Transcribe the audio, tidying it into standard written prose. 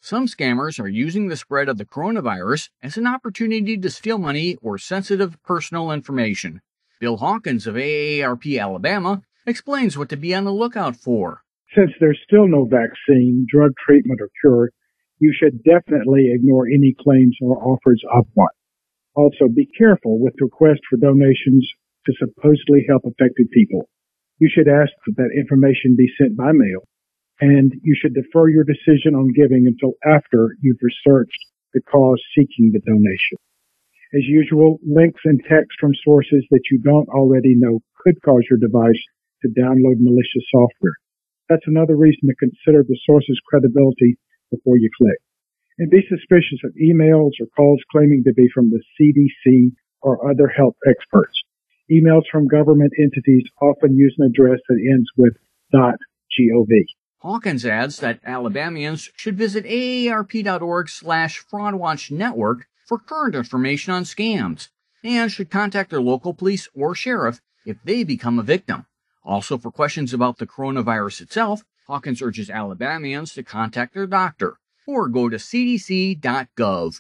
Some scammers are using the spread of the coronavirus as an opportunity to steal money or sensitive personal information. Bill Hawkins of AARP Alabama explains what to be on the lookout for. Since there's still no vaccine, drug treatment, or cure, you should definitely ignore any claims or offers of one. Also, be careful with requests for donations to supposedly help affected people. You should ask that information be sent by mail, and you should defer your decision on giving until after you've researched the cause seeking the donation. As usual, links and text from sources that you don't already know could cause your device to download malicious software. That's another reason to consider the source's credibility before you click. And be suspicious of emails or calls claiming to be from the CDC or other health experts. Emails from government entities often use an address that ends with .gov. Hawkins adds that Alabamians should visit aarp.org/fraudwatchnetwork for current information on scams, and should contact their local police or sheriff if they become a victim. Also, for questions about the coronavirus itself, Hawkins urges Alabamians to contact their doctor or go to cdc.gov.